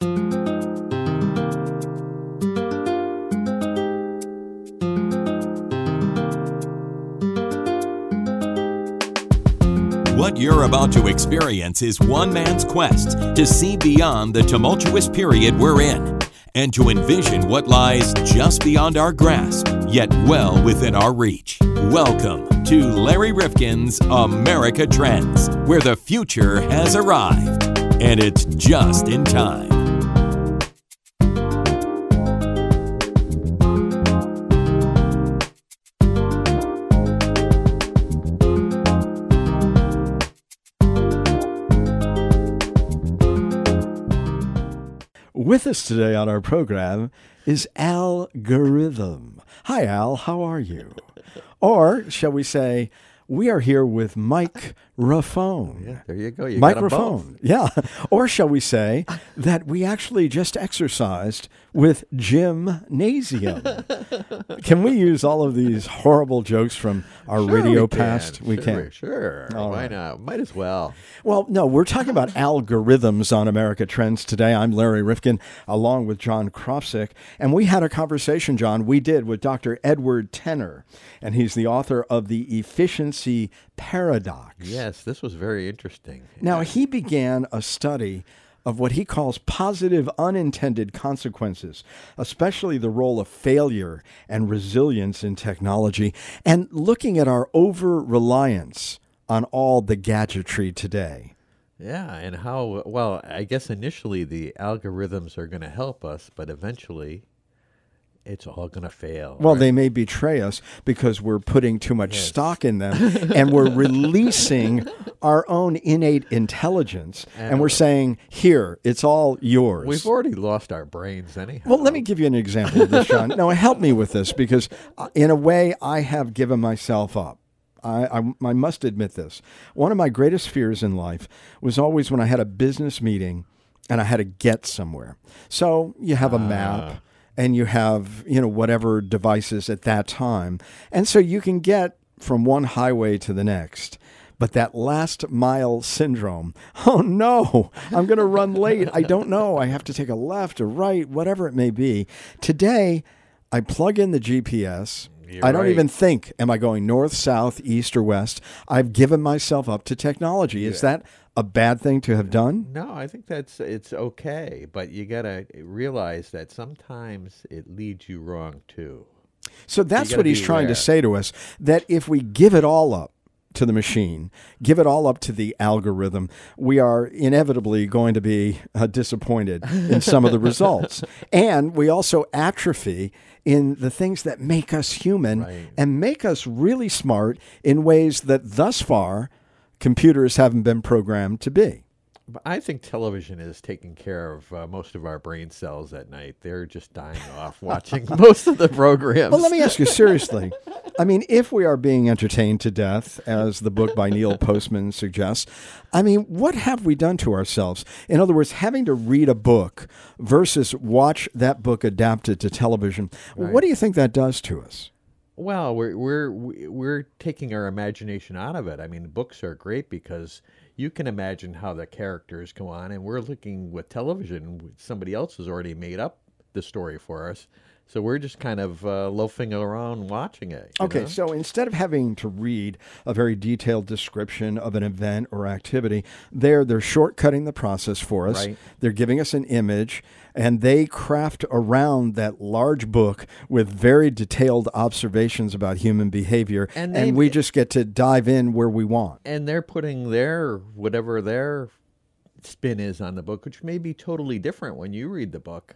What you're about to experience is one man's quest to see beyond the tumultuous period we're in and to envision what lies just beyond our grasp, yet well within our reach. Welcome to Larry Rifkin's America Trends, where the future has arrived, and it's just in time. With us today on our program is Algorithm. Hi, Al. How are you? Or shall we say, we are here with microphone. Yeah, there you go. You microphone. Yeah. Or shall we say that we actually just exercised with gymnasium. Can we use all of these horrible jokes from our radio past? We can. Sure. Why not? Might as well. Well, no, we're talking about algorithms on America Trends today. I'm Larry Rifkin, along with John Kropsic. And we had a conversation, John, we did with Dr. Edward Tenner. And he's the author of The Efficiency Paradox. Yes, this was very interesting. Now, he began a study of what he calls positive unintended consequences, especially the role of failure and resilience in technology, and looking at our over-reliance on all the gadgetry today. Yeah, and how, well, I guess initially the algorithms are going to help us, but eventually it's all going to fail. Well, right? They may betray us because we're putting too much stock in them, and we're releasing our own innate intelligence, and we're saying, here, it's all yours. We've already lost our brains anyhow. Well, let me give you an example of this, John. No, help me with this, because in a way, I have given myself up. I must admit this. One of my greatest fears in life was always when I had a business meeting and I had to get somewhere. So you have a map. And you have, whatever devices at that time. And so you can get from one highway to the next. But that last mile syndrome, oh no, I'm going to run late. I don't know. I have to take a left or right, whatever it may be. Today, I plug in the GPS. I don't even think, am I going north, south, east, or west? I've given myself up to technology. Yeah. Is that a bad thing to have done? No, I think it's okay, but you got to realize that sometimes it leads you wrong too. So that's what he's trying to say to us, that if we give it all up to the machine, give it all up to the algorithm, we are inevitably going to be disappointed in some of the results. And we also atrophy in the things that make us human and make us really smart in ways that thus far computers haven't been programmed to be. I think television is taking care of most of our brain cells at night. They're just dying off watching most of the programs. Well, let me ask you seriously. I mean, if we are being entertained to death, as the book by Neil Postman suggests, I mean, what have we done to ourselves? In other words, having to read a book versus watch that book adapted to television. What do you think that does to us? Well, we're taking our imagination out of it. I mean, books are great because you can imagine how the characters go on, and we're looking with television. Somebody else has already made up the story for us. So we're just kind of loafing around watching it. Okay, so instead of having to read a very detailed description of an event or activity, they're shortcutting the process for us. Right. They're giving us an image, and they craft around that large book with very detailed observations about human behavior, and we just get to dive in where we want. And they're putting whatever their spin is on the book, which may be totally different when you read the book.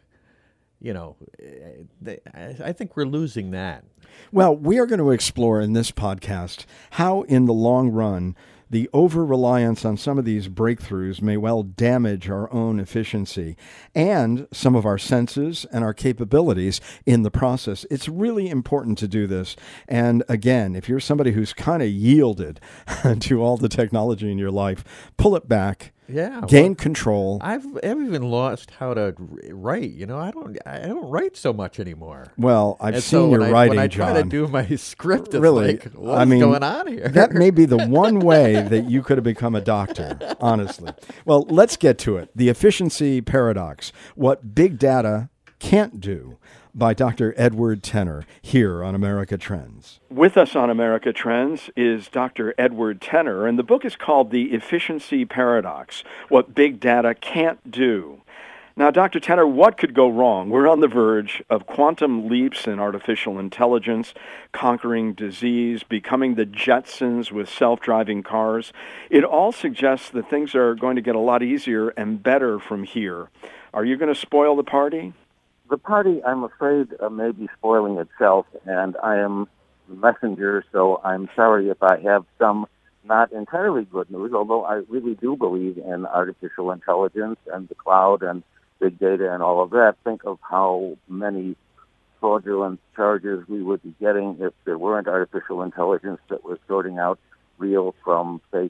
I think we're losing that. Well, we are going to explore in this podcast how, in the long run, the over-reliance on some of these breakthroughs may well damage our own efficiency and some of our senses and our capabilities in the process. It's really important to do this. And again, if you're somebody who's kind of yielded to all the technology in your life, pull it back. Yeah, gain control. I've even lost how to write. I don't write so much anymore. Well, I've And seen so your when writing, I try to John. do my script, it's Really, like, what's going on here? That may be the one way that you could have become a doctor, honestly. Well, let's get to it. The efficiency paradox, what big data can't do, by Dr. Edward Tenner here on America Trends. With us on America Trends is Dr. Edward Tenner, and the book is called The Efficiency Paradox, What Big Data Can't Do. Now, Dr. Tenner, what could go wrong? We're on the verge of quantum leaps in artificial intelligence, conquering disease, becoming the Jetsons with self-driving cars. It all suggests that things are going to get a lot easier and better from here. Are you going to spoil the party? The party, I'm afraid, may be spoiling itself, and I am the messenger, so I'm sorry if I have some not entirely good news, although I really do believe in artificial intelligence and the cloud and big data and all of that. Think of how many fraudulent charges we would be getting if there weren't artificial intelligence that was sorting out real from fake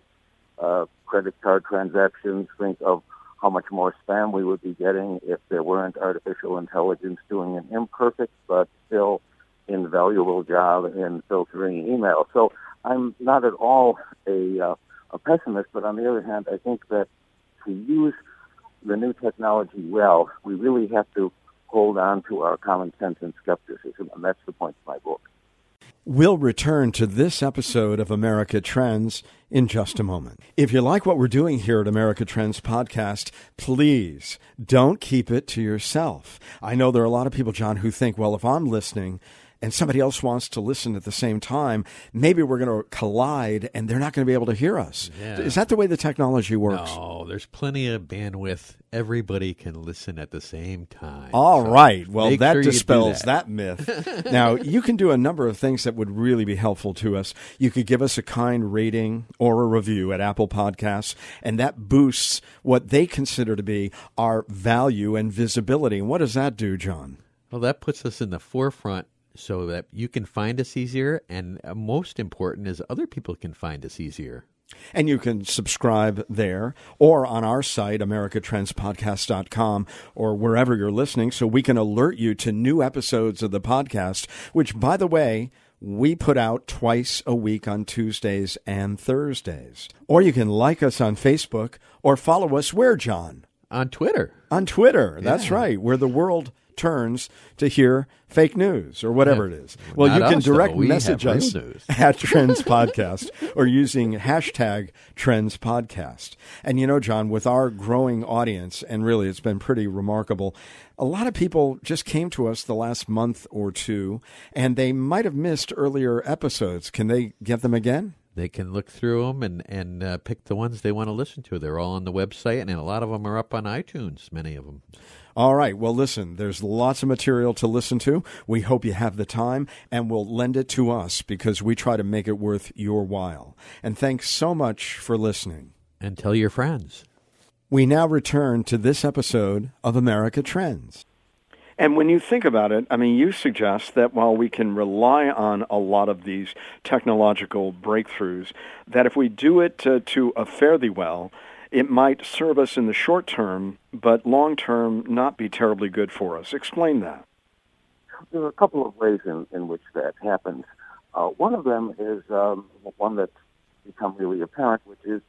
credit card transactions. Think of how much more spam we would be getting if there weren't artificial intelligence doing an imperfect but still invaluable job in filtering email. So I'm not at all a pessimist, but on the other hand, I think that to use the new technology well, we really have to hold on to our common sense and skepticism, and that's the point of my book. We'll return to this episode of America Trends in just a moment. If you like what we're doing here at America Trends Podcast, please don't keep it to yourself. I know there are a lot of people, John, who think, well, if I'm listening and somebody else wants to listen at the same time, maybe we're going to collide and they're not going to be able to hear us. Yeah. Is that the way the technology works? No, there's plenty of bandwidth. Everybody can listen at the same time. All right. Well, that dispels that myth. Now, you can do a number of things that would really be helpful to us. You could give us a kind rating or a review at Apple Podcasts, and that boosts what they consider to be our value and visibility. And what does that do, John? Well, that puts us in the forefront so that you can find us easier, and most important is other people can find us easier. And you can subscribe there or on our site, americatrendspodcast.com, or wherever you're listening, so we can alert you to new episodes of the podcast, which, by the way, we put out twice a week on Tuesdays and Thursdays. Or you can like us on Facebook or follow us where, John? On Twitter. On Twitter, that's right, where the world turns to hear fake news or whatever it is. Well, you can direct message us at Trends Podcast or using hashtag Trends Podcast. And you know, John, with our growing audience, and really it's been pretty remarkable, a lot of people just came to us the last month or two, and they might have missed earlier episodes. Can they get them again? They can look through them and pick the ones they want to listen to. They're all on the website, and a lot of them are up on iTunes, many of them. All right. Well, listen, there's lots of material to listen to. We hope you have the time, and we'll lend it to us because we try to make it worth your while. And thanks so much for listening. And tell your friends. We now return to this episode of America Trends. And when you think about it, I mean, you suggest that while we can rely on a lot of these technological breakthroughs, that if we do it to a fairly well, it might serve us in the short term, but long term not be terribly good for us. Explain that. There are a couple of ways in which that happens. One of them is one that's become really apparent, which is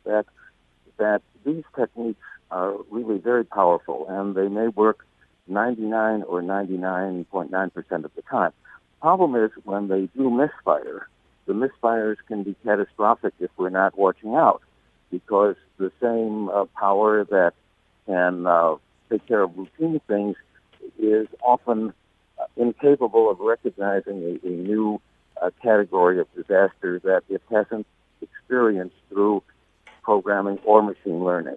that these techniques are really very powerful, and they may work 99 or 99.9% of the time. Problem is when they do misfire, the misfires can be catastrophic if we're not watching out, because the same power that can take care of routine things is often incapable of recognizing a new category of disaster that it hasn't experienced through programming or machine learning.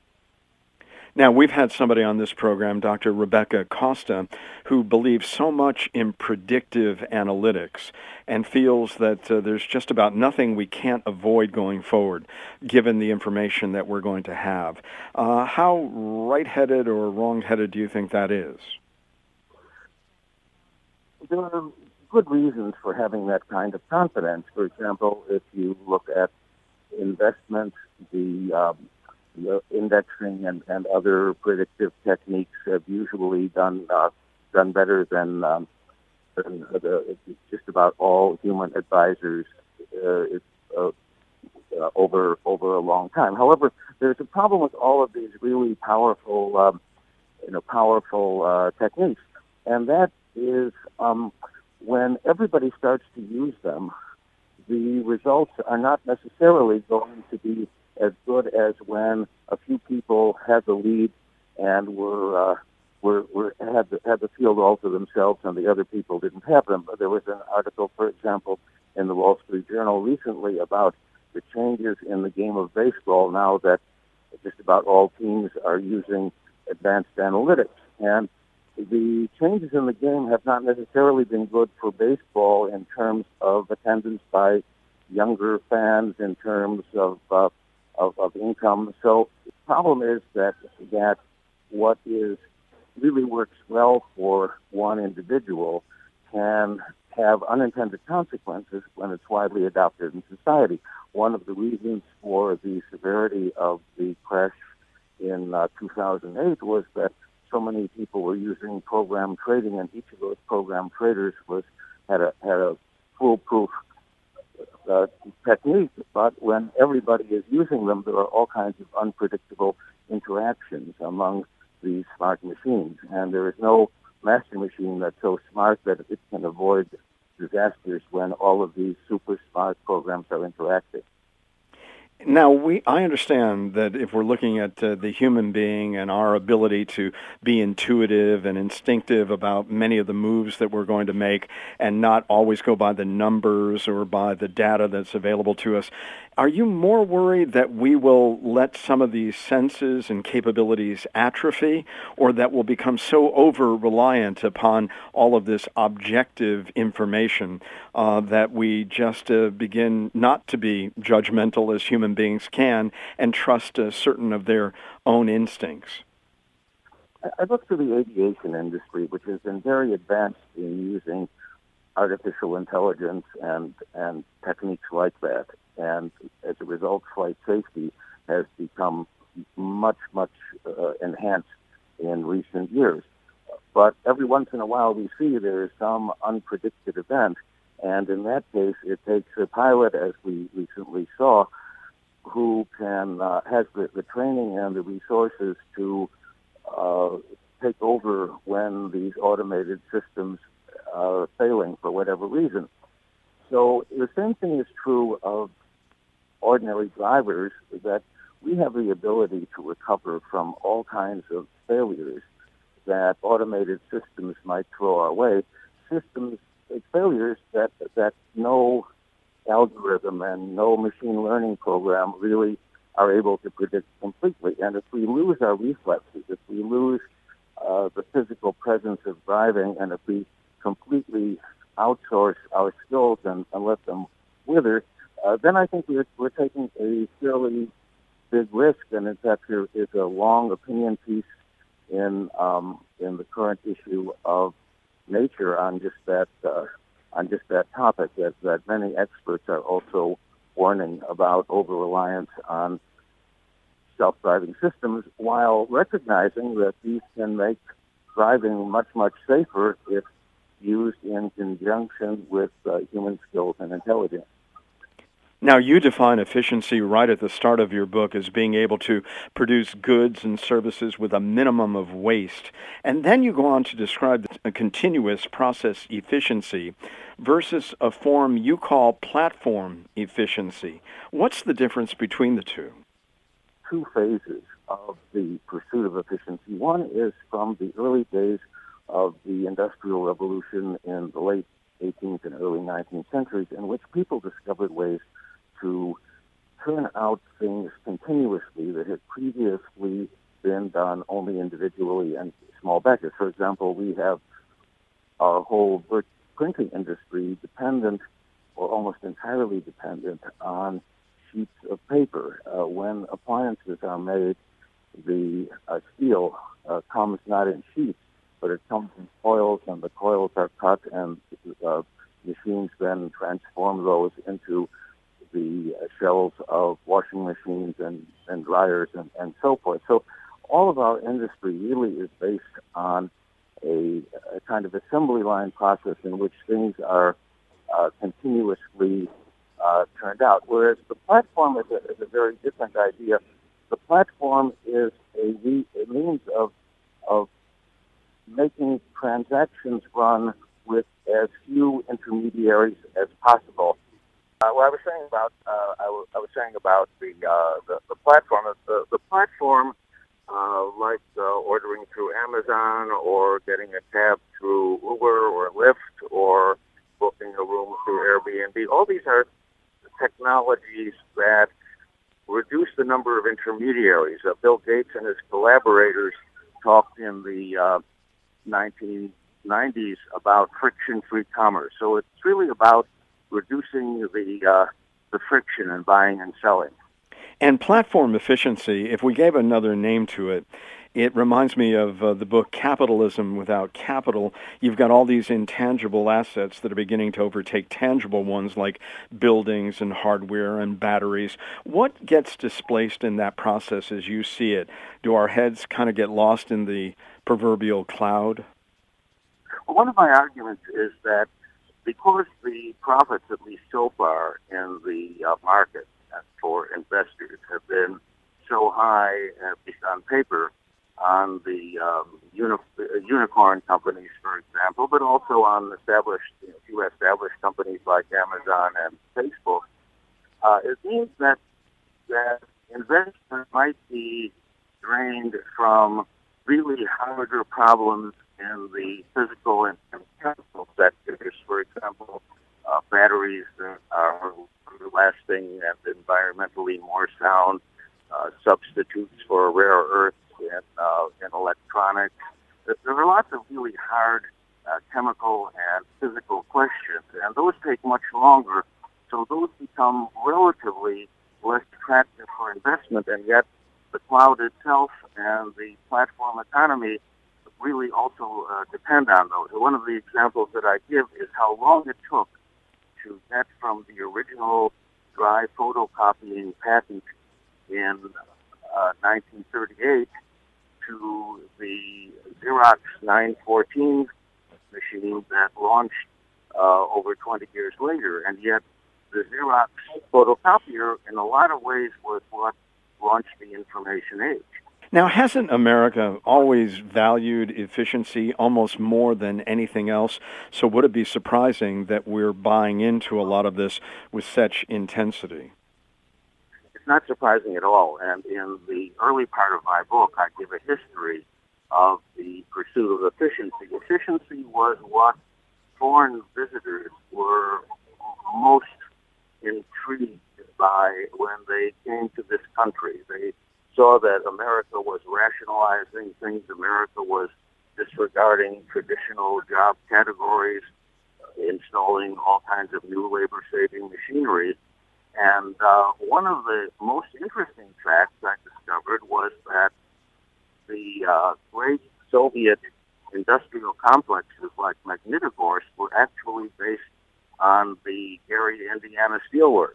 Now, we've had somebody on this program, Dr. Rebecca Costa, who believes so much in predictive analytics and feels that there's just about nothing we can't avoid going forward, given the information that we're going to have. How right-headed or wrong-headed do you think that is? There are good reasons for having that kind of confidence. For example, if you look at investment, the indexing and other predictive techniques have usually done better than just about all human advisors over a long time. However, there's a problem with all of these really powerful techniques, and that is when everybody starts to use them, the results are not necessarily going to be as good as when a few people had the lead and had the field all to themselves, and the other people didn't have them. There was an article, for example, in the Wall Street Journal recently about the changes in the game of baseball now that just about all teams are using advanced analytics. And the changes in the game have not necessarily been good for baseball in terms of attendance by younger fans, in terms of income. So the problem is that what really works well for one individual can have unintended consequences when it's widely adopted in society. One of the reasons for the severity of the crash in 2008 was that so many people were using program trading, and each of those program traders had a foolproof technique. But when everybody is using them, there are all kinds of unpredictable interactions among these smart machines, and there is no master machine that's so smart that it can avoid disasters when all of these super smart programs are interacting. Now, I understand that if we're looking at the human being and our ability to be intuitive and instinctive about many of the moves that we're going to make and not always go by the numbers or by the data that's available to us, are you more worried that we will let some of these senses and capabilities atrophy, or that we'll become so over-reliant upon all of this objective information that we just begin not to be judgmental as human beings can and trust certain of their own instincts? I look to the aviation industry, which has been very advanced in using artificial intelligence and techniques like that. And as a result, flight safety has become much enhanced in recent years. But every once in a while we see there is some unpredicted event, and in that case it takes a pilot, as we recently saw, who has the training and the resources to take over when these automated systems are failing for whatever reason. So the same thing is true of ordinary drivers, that we have the ability to recover from all kinds of failures that automated systems might throw our way. Failures that no algorithm and no machine learning program really are able to predict completely. And if we lose our reflexes, if we lose the physical presence of driving, and if we completely outsource our skills and let them wither, then I think we're taking a fairly big risk. And in fact, there is a long opinion piece in the current issue of Nature on just that topic, that many experts are also warning about over-reliance on self-driving systems, while recognizing that these can make driving much safer if used in conjunction with human skills and intelligence. Now, you define efficiency right at the start of your book as being able to produce goods and services with a minimum of waste. And then you go on to describe a continuous process efficiency versus a form you call platform efficiency. What's the difference between the two? Two phases of the pursuit of efficiency. One is from the early days of the Industrial Revolution in the late 18th and early 19th centuries, in which people discovered ways to turn out things continuously that had previously been done only individually and small batches. For example, we have our whole printing industry dependent, or almost entirely dependent, on sheets of paper. When appliances are made, the steel comes not in sheets, but it comes in coils, and the coils are cut, and machines then transform those into the shelves of washing machines and dryers and so forth. So all of our industry really is based on a kind of assembly line process in which things are continuously turned out, whereas the platform is a very different idea. The platform is a means of making transactions run with as few intermediaries as possible. What I was saying about I was saying about the platform is the platform, like ordering through Amazon or getting a cab through Uber or Lyft or booking a room through Airbnb. All these are technologies that reduce the number of intermediaries. Bill Gates and his collaborators talked in the 1990s about friction-free commerce. So it's really about reducing the friction in buying and selling. And platform efficiency, if we gave another name to it, it reminds me of the book Capitalism Without Capital. You've got all these intangible assets that are beginning to overtake tangible ones like buildings and hardware and batteries. What gets displaced in that process as you see it? Do our heads kind of get lost in the proverbial cloud? Well, one of my arguments is that because the profits, at least so far, in the market for investors have been so high, at least on paper, on the unicorn companies, for example, but also on few established companies like Amazon and Facebook, it means that investment might be drained from really harder problems in the physical and chemical sectors. For example, batteries that are lasting and environmentally more sound, substitutes for rare earths and electronics. There are lots of really hard chemical and physical questions, and those take much longer, so those become relatively less attractive for investment, and yet the cloud itself and the platform economy really also depend on those. One of the examples that I give is how long it took to get from the original dry photocopying patent in 1938 to the Xerox 914 machine that launched over 20 years later. And yet the Xerox photocopier, in a lot of ways, was what launched the information age. Now, hasn't America always valued efficiency almost more than anything else? So would it be surprising that we're buying into a lot of this with such intensity? It's not surprising at all. And in the early part of my book, I give a history of the pursuit of efficiency. Efficiency was what foreign visitors were most intrigued by when they came to this country. They saw that America was rationalizing things. America was disregarding traditional job categories, installing all kinds of new labor-saving machinery. And one of the most interesting facts I discovered was that the great Soviet industrial complexes like Magnitogorsk were actually based on the Gary, Indiana Steelworks.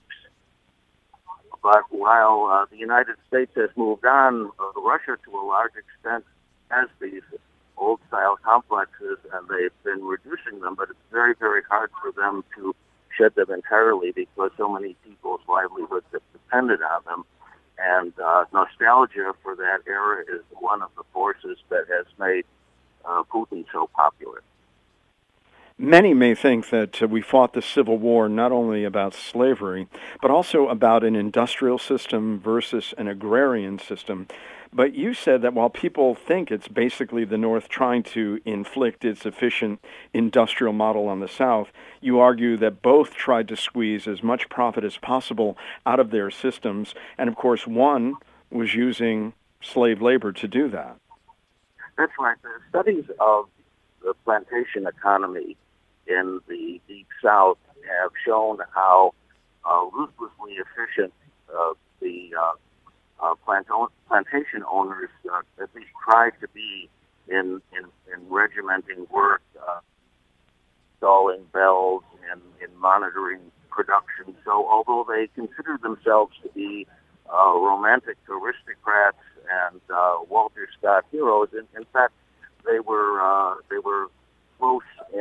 But while the United States has moved on, Russia to a large extent has these old-style complexes, and they've been reducing them, but it's very, very hard for them to shed them entirely because so many people's livelihoods have depended on them. And nostalgia for that era is one of the forces that has made Putin so popular. Many may think that we fought the Civil War not only about slavery, but also about an industrial system versus an agrarian system. But you said that while people think it's basically the North trying to inflict its efficient industrial model on the South, you argue that both tried to squeeze as much profit as possible out of their systems. And of course, one was using slave labor to do that. That's right. The studies of the plantation economy in the Deep South have shown how ruthlessly efficient the plantation owners at least tried to be in regimenting work, installing bells, and in monitoring production. So although they considered themselves to be romantic aristocrats and Walter Scott heroes, in fact, they were close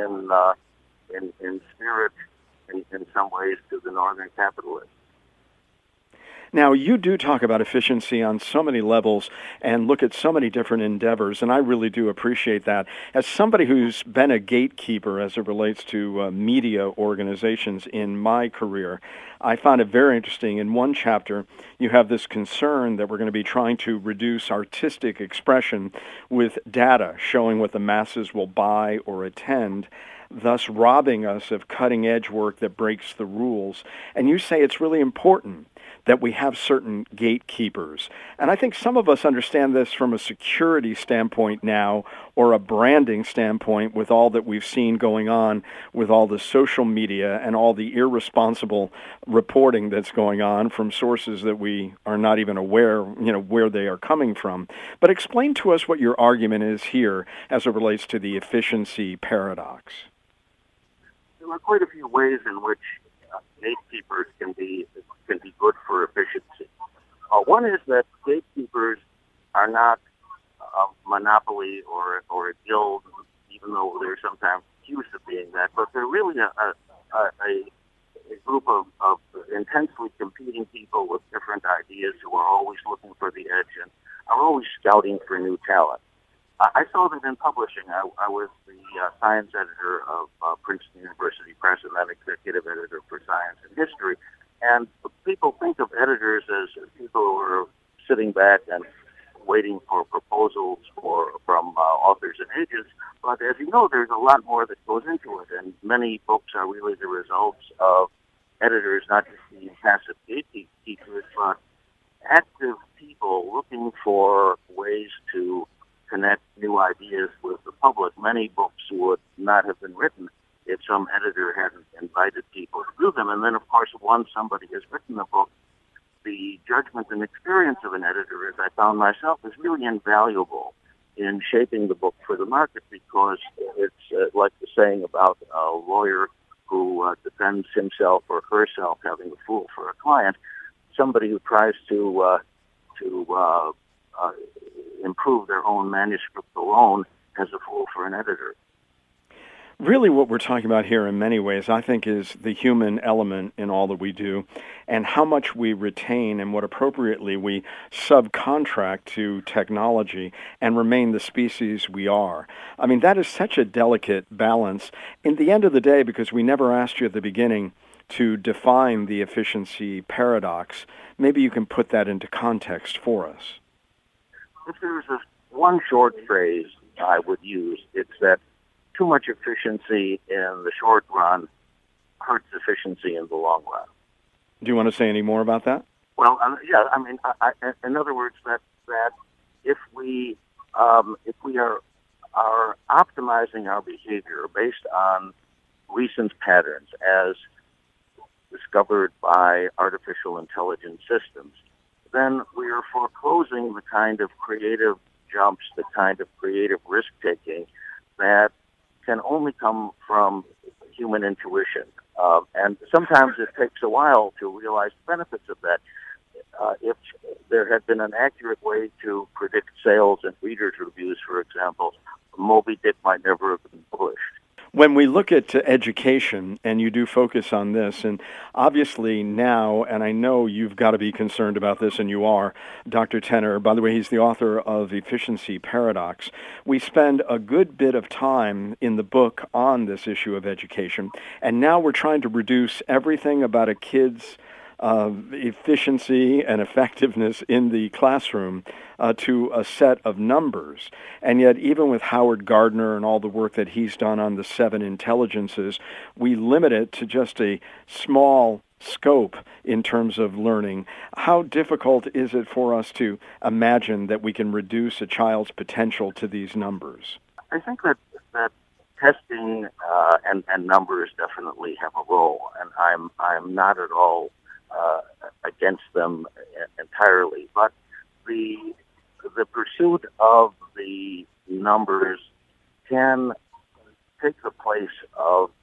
in spirit in some ways to the Northern capitalists. Now, you do talk about efficiency on so many levels and look at so many different endeavors, and I really do appreciate that. As somebody who's been a gatekeeper as it relates to media organizations in my career, I found it very interesting. In one chapter, you have this concern that we're going to be trying to reduce artistic expression with data showing what the masses will buy or attend, thus robbing us of cutting-edge work that breaks the rules. And you say it's really important that we have certain gatekeepers. And I think some of us understand this from a security standpoint now, or a branding standpoint, with all that we've seen going on with all the social media and all the irresponsible reporting that's going on from sources that we are not even aware, where they are coming from. But explain to us what your argument is here as it relates to the efficiency paradox. There are quite a few ways in which gatekeepers can be good for efficiency. One is that gatekeepers are not a monopoly or a guild, even though they're sometimes accused of being that, but they're really a group of intensely competing people with different ideas who are always looking for the edge and are always scouting for new talent. I saw that in publishing. I was the science editor of Princeton University Press and then executive editor for Science and History. And people think of editors as people who are sitting back and waiting for proposals from authors and agents. But as you know, there's a lot more that goes into it. And many books are really the results of editors not just being passive gatekeepers, but active people looking for ways to connect new ideas with the public. Many books would not have been written if some editor hadn't invited people to do them. And then, of course, once somebody has written a book, the judgment and experience of an editor, as I found myself, is really invaluable in shaping the book for the market, because it's like the saying about a lawyer who defends himself or herself having a fool for a client. Somebody who tries to improve their own manuscript alone has a fool for an editor. Really what we're talking about here in many ways, I think, is the human element in all that we do and how much we retain and what appropriately we subcontract to technology and remain the species we are. I mean, that is such a delicate balance. In the end of the day, because we never asked you at the beginning to define the efficiency paradox, maybe you can put that into context for us. If there's one short phrase I would use, it's that too much efficiency in the short run hurts efficiency in the long run. Do you want to say any more about that? Well, yeah. I mean, in other words, that if we are optimizing our behavior based on recent patterns as discovered by artificial intelligence systems, then we are foreclosing the kind of creative jumps, the kind of creative risk-taking that can only come from human intuition. And sometimes it takes a while to realize the benefits of that. If there had been an accurate way to predict sales and readers' reviews, for example, Moby Dick might never have been published. When we look at education, and you do focus on this, and obviously now, and I know you've got to be concerned about this, and you are, Dr. Tenner, by the way, he's the author of Efficiency Paradox. We spend a good bit of time in the book on this issue of education, and now we're trying to reduce everything about a kid's efficiency and effectiveness in the classroom to a set of numbers. And yet, even with Howard Gardner and all the work that he's done on the 7 intelligences, we limit it to just a small scope in terms of learning. How difficult is it for us to imagine that we can reduce a child's potential to these numbers? I think that testing and numbers definitely have a role, and I'm not at all against them entirely, but the pursuit of the numbers can take the place of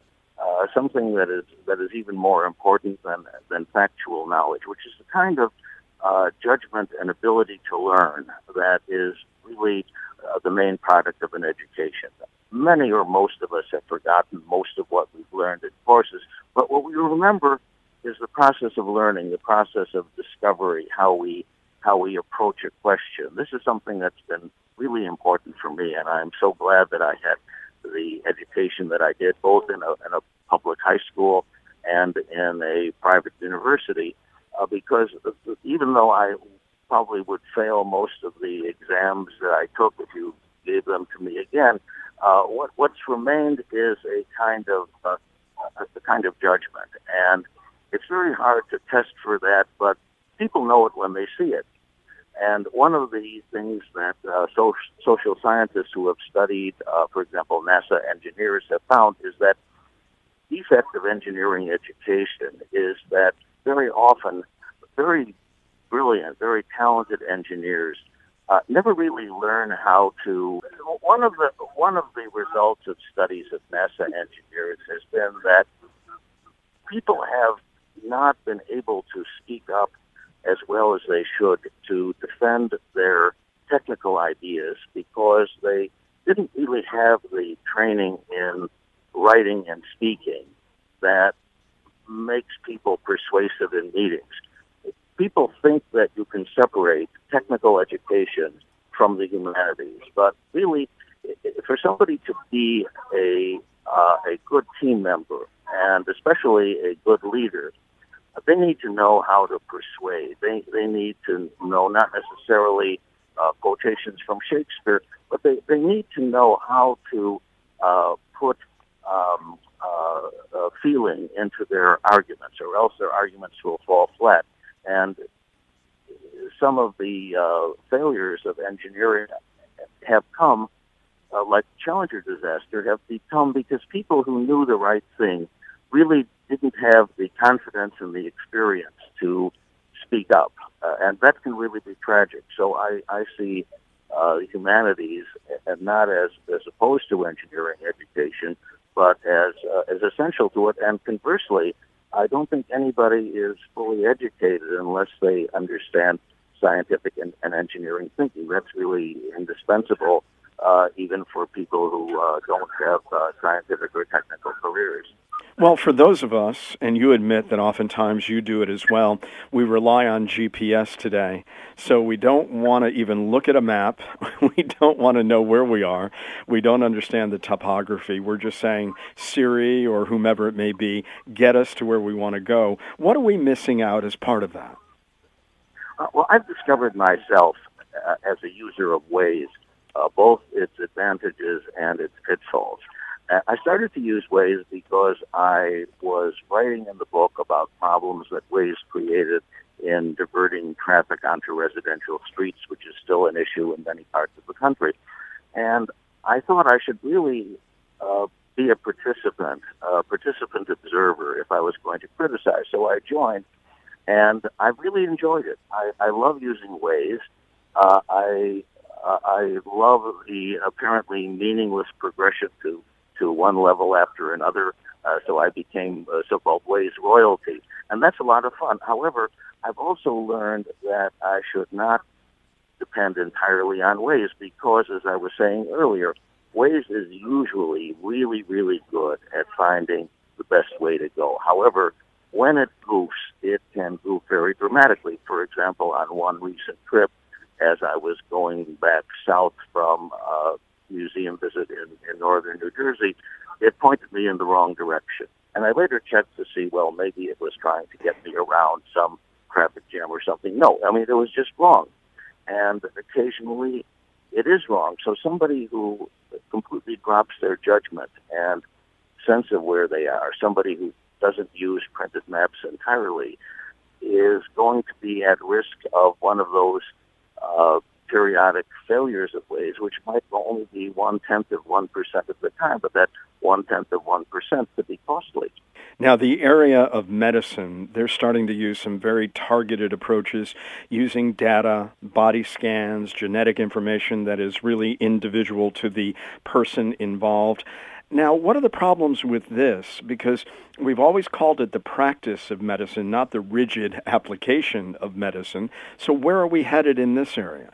something that is even more important than factual knowledge, which is the kind of judgment and ability to learn that is really the main product of an education. Many or most of us have forgotten most of what we've learned in courses, but what we remember is the process of learning, the process of discovery, how we approach a question. This is something that's been really important for me, and I'm so glad that I had the education that I did, both in a public high school and in a private university, because even though I probably would fail most of the exams that I took if you gave them to me again, what's remained is a kind of judgment, and it's very hard to test for that, but people know it when they see it. And one of the things that social scientists who have studied, for example, NASA engineers have found is that the defect of engineering education is that very often very brilliant, very talented engineers never really learn how to. One of the results of studies of NASA engineers has been that people have not been able to speak up as well as they should to defend their technical ideas because they didn't really have the training in writing and speaking that makes people persuasive in meetings. People think that you can separate technical education from the humanities, but really, for somebody to be a good team member and especially a good leader, they need to know how to persuade. They need to know not necessarily quotations from Shakespeare, but they need to know how to put feeling into their arguments, or else their arguments will fall flat. And some of the failures of engineering have come, like the Challenger disaster, have become because people who knew the right thing really didn't have the confidence and the experience to speak up. And that can really be tragic. So I see the humanities and not as opposed to engineering education, but as essential to it. And conversely, I don't think anybody is fully educated unless they understand scientific and engineering thinking. That's really indispensable, even for people who don't have scientific or technical careers. Well, for those of us, and you admit that oftentimes you do it as well, we rely on GPS today. So we don't want to even look at a map. We don't want to know where we are. We don't understand the topography. We're just saying, Siri or whomever it may be, get us to where we want to go. What are we missing out as part of that? Well, I've discovered myself as a user of Waze, both its advantages and its pitfalls. I started to use Waze because I was writing in the book about problems that Waze created in diverting traffic onto residential streets, which is still an issue in many parts of the country. And I thought I should really be a participant observer if I was going to criticize. So I joined, and I really enjoyed it. I love using Waze. I love the apparently meaningless progression to one level after another, so I became so-called Waze royalty, and that's a lot of fun. However, I've also learned that I should not depend entirely on Waze because, as I was saying earlier, Waze is usually really, really good at finding the best way to go. However, when it goofs, it can goof very dramatically. For example, on one recent trip, as I was going back south from museum visit in northern New Jersey, it pointed me in the wrong direction. And I later checked to see, well, maybe it was trying to get me around some traffic jam or something. No, I mean, it was just wrong. And occasionally it is wrong. So somebody who completely drops their judgment and sense of where they are, somebody who doesn't use printed maps entirely, is going to be at risk of one of those periodic failures of Waze, which might only be 0.1% of 1% of the time, but that 0.1% of 1% could be costly. Now, the area of medicine, they're starting to use some very targeted approaches using data, body scans, genetic information that is really individual to the person involved. Now, what are the problems with this? Because we've always called it the practice of medicine, not the rigid application of medicine. So where are we headed in this area?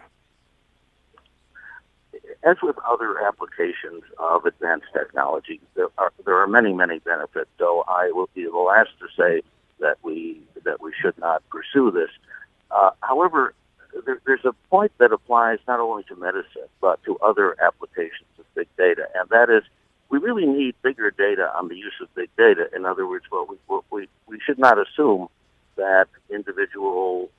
As with other applications of advanced technology, there are many, many benefits. So I will be the last to say that we should not pursue this. However, there's a point that applies not only to medicine but to other applications of big data, and that is we really need bigger data on the use of big data. In other words, we should not assume that individual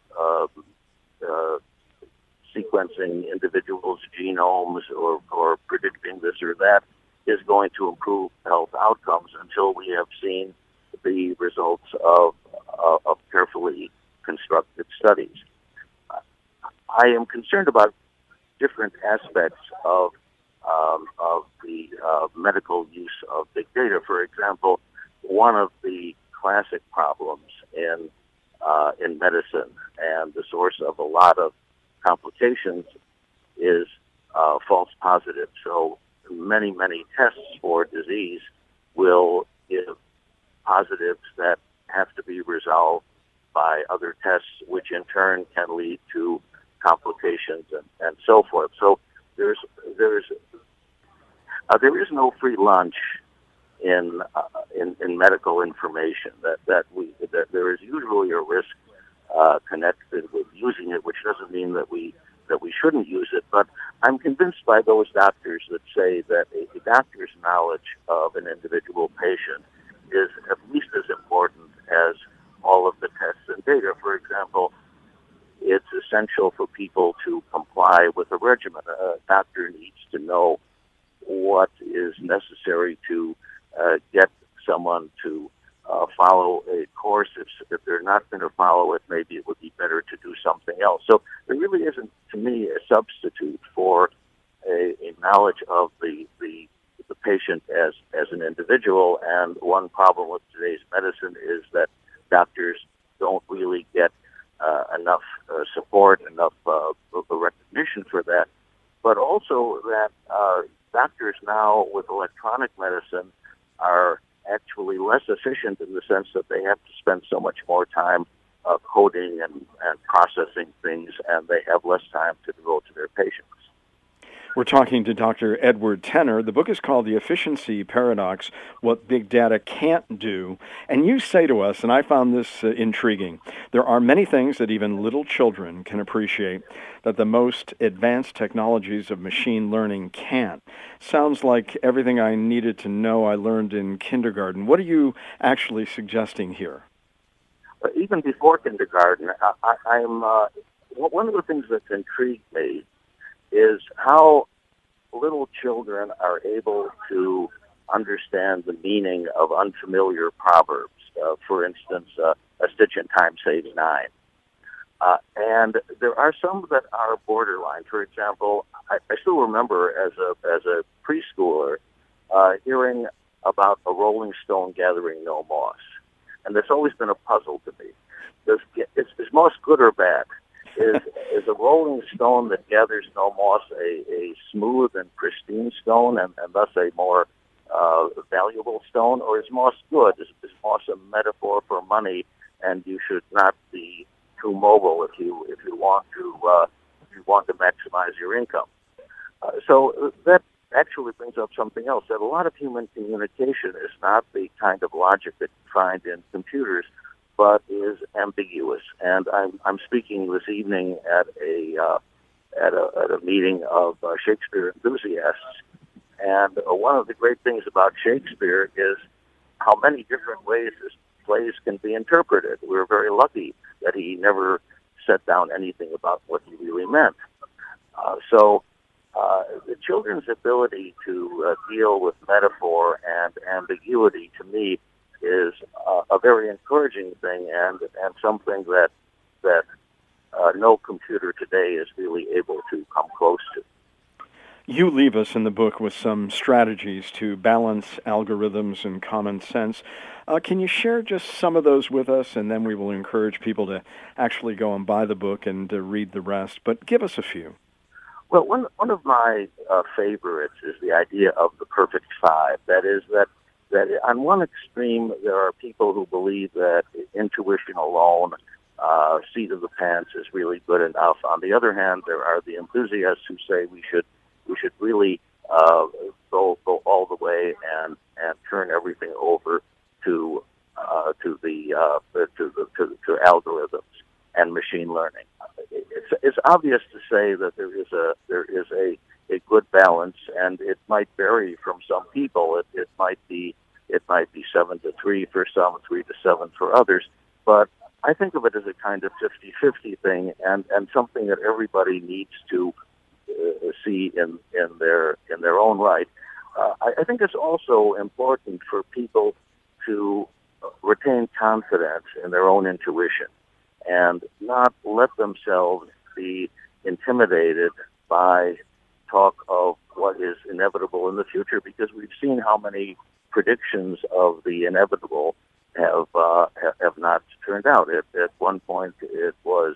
sequencing individuals' genomes or predicting this or that is going to improve health outcomes until we have seen the results of carefully constructed studies. I am concerned about different aspects of the medical use of big data. For example, one of the classic problems in medicine and the source of a lot of complications is false positives. So many tests for disease will give positives that have to be resolved by other tests, which in turn can lead to complications and so forth. So there is no free lunch in medical information. That there is usually a risk connected with using it, which doesn't mean that we shouldn't use it. But I'm convinced by those doctors that say that a doctor's knowledge of an individual patient is at least as important as all of the tests and data. For example, it's essential for people to comply with a regimen. A doctor needs to know what is necessary to get someone to follow a course. If they're not going to follow it, maybe it would be better to do something else. So there really isn't, to me, a substitute for a knowledge of the patient as an individual. And one problem with today's medicine is that doctors don't really get enough support, enough recognition for that. But also that doctors now with electronic medicine are actually less efficient in the sense that they have to spend so much more time coding and processing things, and they have less time to devote to their patients. We're talking to Dr. Edward Tenner. The book is called The Efficiency Paradox, What Big Data Can't Do. And you say to us, and I found this intriguing, there are many things that even little children can appreciate that the most advanced technologies of machine learning can't. Sounds like everything I needed to know I learned in kindergarten. What are you actually suggesting here? Even before kindergarten, I'm one of the things that's intrigued me is how little children are able to understand the meaning of unfamiliar proverbs. For instance, a stitch in time saves 9. And there are some that are borderline. For example, I still remember as a preschooler hearing about a rolling stone gathering no moss. And that's always been a puzzle to me. Is moss good or bad? Is a rolling stone that gathers no moss a smooth and pristine stone and thus a more valuable stone, or is moss good? Is moss a metaphor for money, and you should not be too mobile if you want to maximize your income? So that actually brings up something else, that a lot of human communication is not the kind of logic that you find in computers, but is ambiguous. And I'm speaking this evening at a meeting of Shakespeare enthusiasts. And one of the great things about Shakespeare is how many different ways his plays can be interpreted. We're very lucky that he never set down anything about what he really meant. So the children's ability to deal with metaphor and ambiguity, to me, is a very encouraging thing, and something that no computer today is really able to come close to. You leave us in the book with some strategies to balance algorithms and common sense. Can you share just some of those with us, and then we will encourage people to actually go and buy the book and to read the rest, but give us a few. Well, one of my favorites is the idea of the perfect five. That is that on one extreme there are people who believe that intuition alone, seat of the pants, is really good enough. On the other hand, there are the enthusiasts who say we should really go all the way and turn everything over to to algorithms and machine learning. It's obvious to say that there is a good balance, and it might vary from some people. It might be 7-3 for some, 3-7 for others. But I think of it as a kind of 50-50 thing, and something that everybody needs to see in their own right. I think it's also important for people to retain confidence in their own intuition and not let themselves be intimidated by talk of what is inevitable in the future, because we've seen how many predictions of the inevitable have not turned out. At one point, it was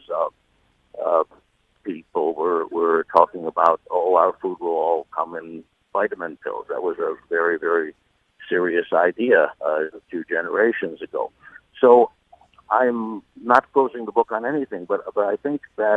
people were talking about, our food will all come in vitamin pills. That was a very, very serious idea a few generations ago. So I'm not closing the book on anything, but I think that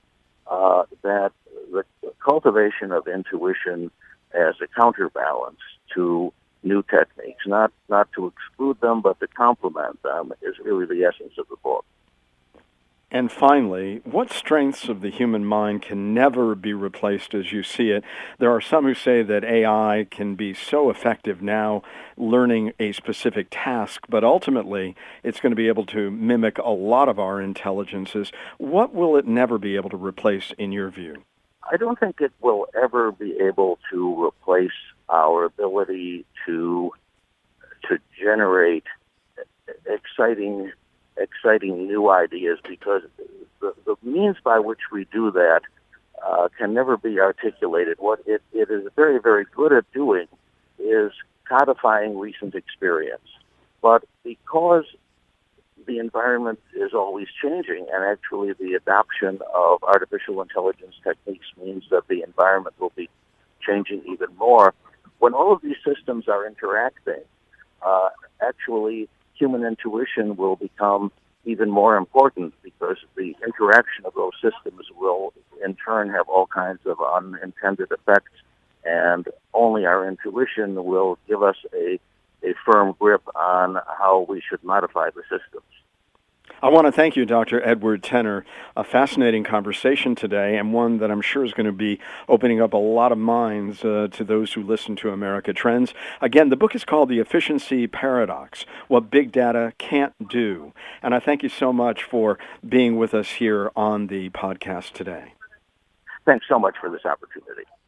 that the cultivation of intuition as a counterbalance to new techniques, not to exclude them, but to complement them, is really the essence of the book. And finally, what strengths of the human mind can never be replaced as you see it? There are some who say that AI can be so effective now learning a specific task, but ultimately it's going to be able to mimic a lot of our intelligences. What will it never be able to replace in your view? I don't think it will ever be able to replace our ability to generate exciting new ideas, because the means by which we do that can never be articulated. What it is very, very good at doing is codifying recent experience. But because the environment is always changing, and actually the adoption of artificial intelligence techniques means that the environment will be changing even more, when all of these systems are interacting, actually human intuition will become even more important, because the interaction of those systems will in turn have all kinds of unintended effects, and only our intuition will give us a firm grip on how we should modify the systems. I want to thank you, Dr. Edward Tenner. A fascinating conversation today, and one that I'm sure is going to be opening up a lot of minds to those who listen to America Trends. Again, the book is called The Efficiency Paradox, What Big Data Can't Do. And I thank you so much for being with us here on the podcast today. Thanks so much for this opportunity.